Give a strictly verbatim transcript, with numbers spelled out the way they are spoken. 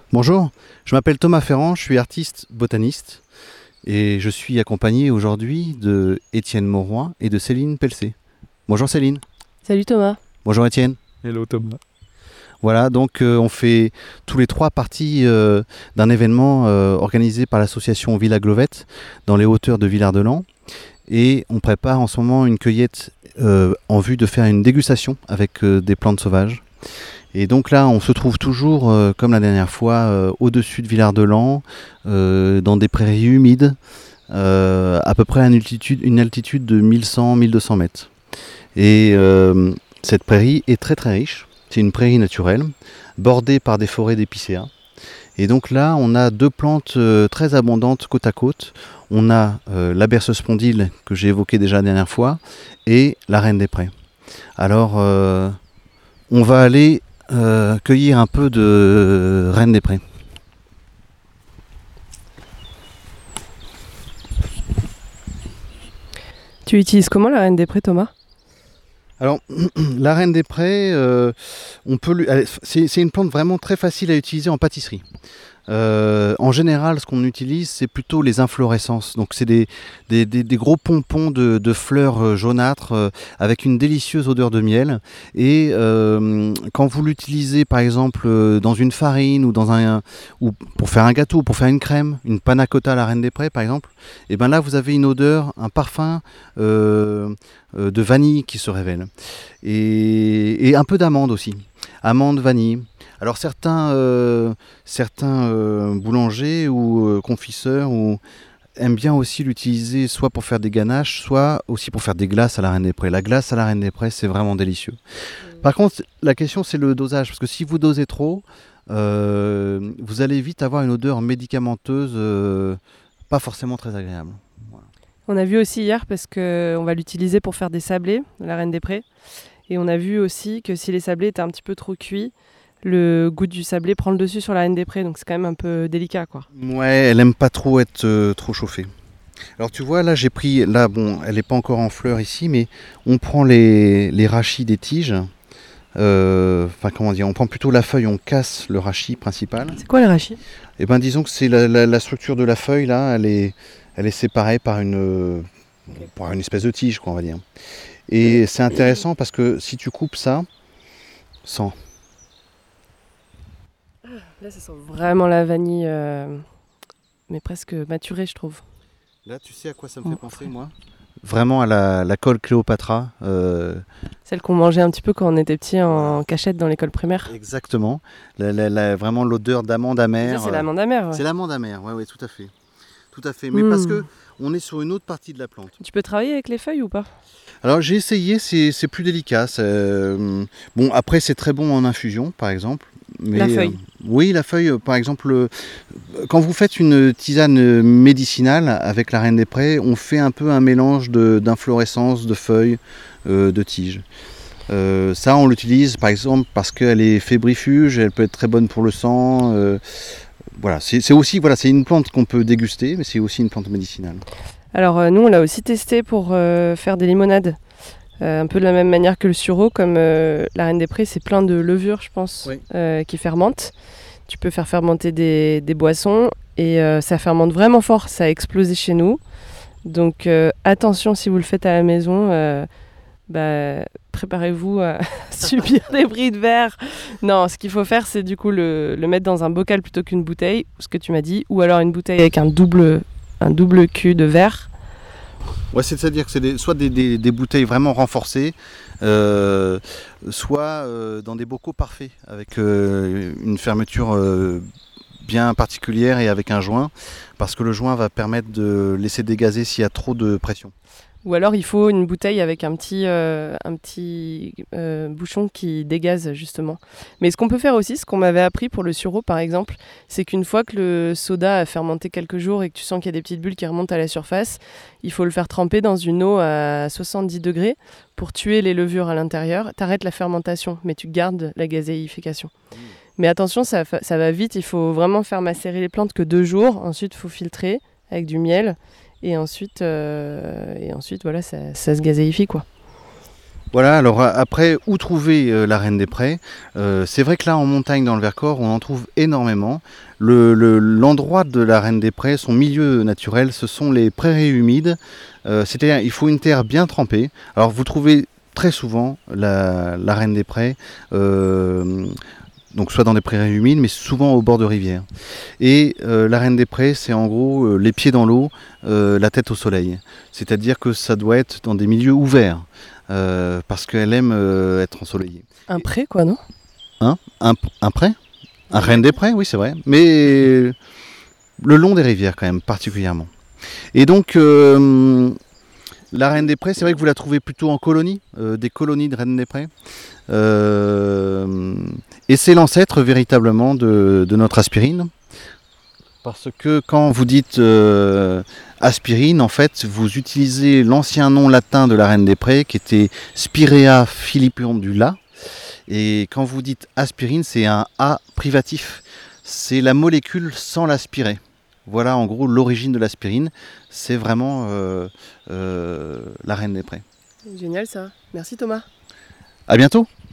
Bonjour, je m'appelle Thomas Ferrand, je suis artiste botaniste et je suis accompagné aujourd'hui de Étienne Mauroy et de Céline Pelcé. Bonjour Céline. Salut Thomas. Bonjour Étienne. Hello Thomas. Voilà, donc euh, on fait tous les trois partie euh, d'un événement euh, organisé par l'association Villa Glovette dans les hauteurs de Villard-de-Lans et on prépare en ce moment une cueillette euh, en vue de faire une dégustation avec euh, des plantes sauvages. Et donc là, on se trouve toujours, euh, comme la dernière fois, euh, au-dessus de Villard-de-Lans, euh, dans des prairies humides, euh, à peu près à une altitude, une altitude de mille cent à mille deux cents mètres. Et euh, cette prairie est très très riche. C'est une prairie naturelle, bordée par des forêts d'épicéas. Et donc là, on a deux plantes euh, très abondantes côte à côte. On a euh, la berceuse spondyle, que j'ai évoquée déjà la dernière fois, et la reine des prés. Alors, euh, on va aller Euh, cueillir un peu de reine des prés. Tu utilises comment la reine des prés, Thomas ? Alors, la reine des prés, euh, on peut lui, c'est, c'est une plante vraiment très facile à utiliser en pâtisserie. Euh, en général, ce qu'on utilise, c'est plutôt les inflorescences. Donc, c'est des, des, des, des gros pompons de, de fleurs jaunâtres euh, avec une délicieuse odeur de miel. Et euh, quand vous l'utilisez, par exemple, euh, dans une farine ou dans un, ou pour faire un gâteau, pour faire une crème, une panna cotta à la reine des prés, par exemple, et ben là, vous avez une odeur, un parfum euh, euh, de vanille qui se révèle, et, et un peu d'amande aussi, amande, vanille. Alors certains, euh, certains euh, boulangers ou euh, confiseurs ou, aiment bien aussi l'utiliser soit pour faire des ganaches, soit aussi pour faire des glaces à la reine des prés. La glace à la reine des prés, c'est vraiment délicieux. Mmh. Par contre, la question c'est le dosage, parce que si vous dosez trop, euh, vous allez vite avoir une odeur médicamenteuse euh, pas forcément très agréable. Voilà. On a vu aussi hier, parce qu'on va l'utiliser pour faire des sablés, la reine des prés, et on a vu aussi que si les sablés étaient un petit peu trop cuits, le goût du sablé prend le dessus sur la reine des prés, donc c'est quand même un peu délicat, quoi. Ouais, elle aime pas trop être euh, trop chauffée. Alors tu vois, là j'ai pris, là bon, elle n'est pas encore en fleurs ici, mais on prend les, les rachis des tiges, enfin euh, comment dire, on prend plutôt la feuille, on casse le rachis principal. C'est quoi les rachis ? Eh ben disons que c'est la, la, la structure de la feuille, là, elle est, elle est séparée par une, par une espèce de tige, quoi, on va dire. Et c'est intéressant parce que si tu coupes ça, sans... Là, ça sent vraiment la vanille, euh, mais presque maturée, je trouve. Là, tu sais à quoi ça me fait penser, moi ? Vraiment à la, la colle Cléopatra. Euh... Celle qu'on mangeait un petit peu quand on était petit en cachette dans l'école primaire. Exactement. La, la, la, vraiment l'odeur d'amande amère. Ça, c'est l'amande amère. Ouais. C'est l'amande amère, oui, ouais, tout à fait. Tout à fait. Mais mmh. parce qu'on est sur une autre partie de la plante. Tu peux travailler avec les feuilles ou pas ? Alors j'ai essayé, c'est, c'est plus délicat. C'est, euh... Bon, après, c'est très bon en infusion, par exemple. Mais, la feuille euh, oui, la feuille, par exemple, euh, quand vous faites une tisane médicinale avec la reine des prés, on fait un peu un mélange de, d'inflorescences, de feuilles, euh, de tiges. Euh, ça, on l'utilise par exemple parce qu'elle est fébrifuge, elle peut être très bonne pour le sang. Euh, voilà, c'est, c'est aussi voilà, c'est une plante qu'on peut déguster, mais c'est aussi une plante médicinale. Alors euh, nous, on l'a aussi testé pour euh, faire des limonades. Euh, un peu de la même manière que le sureau, comme euh, la reine des prés, c'est plein de levures, je pense, oui. euh, qui fermentent. Tu peux faire fermenter des, des boissons et euh, ça fermente vraiment fort, ça a explosé chez nous. Donc euh, attention si vous le faites à la maison, euh, bah, préparez-vous à subir des bris de verre. Non, ce qu'il faut faire, c'est du coup le, le mettre dans un bocal plutôt qu'une bouteille, ce que tu m'as dit, ou alors une bouteille avec un double, un double cul de verre. Ouais, c'est-à-dire que c'est des, soit des, des, des bouteilles vraiment renforcées, euh, soit euh, dans des bocaux parfaits, avec euh, une fermeture euh, bien particulière et avec un joint, parce que le joint va permettre de laisser dégazer s'il y a trop de pression. Ou alors il faut une bouteille avec un petit, euh, un petit euh, bouchon qui dégaze justement. Mais ce qu'on peut faire aussi, ce qu'on m'avait appris pour le sureau par exemple, c'est qu'une fois que le soda a fermenté quelques jours et que tu sens qu'il y a des petites bulles qui remontent à la surface, il faut le faire tremper dans une eau à soixante-dix degrés pour tuer les levures à l'intérieur. T'arrêtes la fermentation, mais tu gardes la gazéification. Mmh. Mais attention, ça, ça va vite, il faut vraiment faire macérer les plantes que deux jours. Ensuite, il faut filtrer avec du miel. Et ensuite, euh, et ensuite voilà, ça, ça se gazéifie, quoi. Voilà, alors après, où trouver euh, la Reine des Prés? euh, C'est vrai que là, en montagne, dans le Vercors, on en trouve énormément. Le, le, l'endroit de la Reine des Prés, son milieu naturel, ce sont les prairies humides. Euh, c'est-à-dire, il faut une terre bien trempée. Alors, vous trouvez très souvent la, la Reine des Prés, euh, donc soit dans des prairies humides, mais souvent au bord de rivières. Et euh, la Reine des Prés, c'est en gros euh, les pieds dans l'eau, euh, la tête au soleil. C'est-à-dire que ça doit être dans des milieux ouverts. Euh, parce qu'elle aime euh, être ensoleillée. Un pré, quoi, non? Hein un, un pré Un Reine des Prés, oui, c'est vrai. Mais le long des rivières, quand même, particulièrement. Et donc, euh, la Reine des Prés, c'est vrai que vous la trouvez plutôt en colonie, euh, des colonies de Reine des Prés. Euh, et c'est l'ancêtre, véritablement, de, de notre aspirine. Parce que quand vous dites euh, aspirine, en fait, vous utilisez l'ancien nom latin de la Reine des Prés, qui était Spirea filipendula. Et quand vous dites aspirine, c'est un A privatif. C'est la molécule sans l'aspirer. Voilà en gros l'origine de l'aspirine. C'est vraiment euh, euh, la Reine des Prés. Génial ça. Merci Thomas. À bientôt.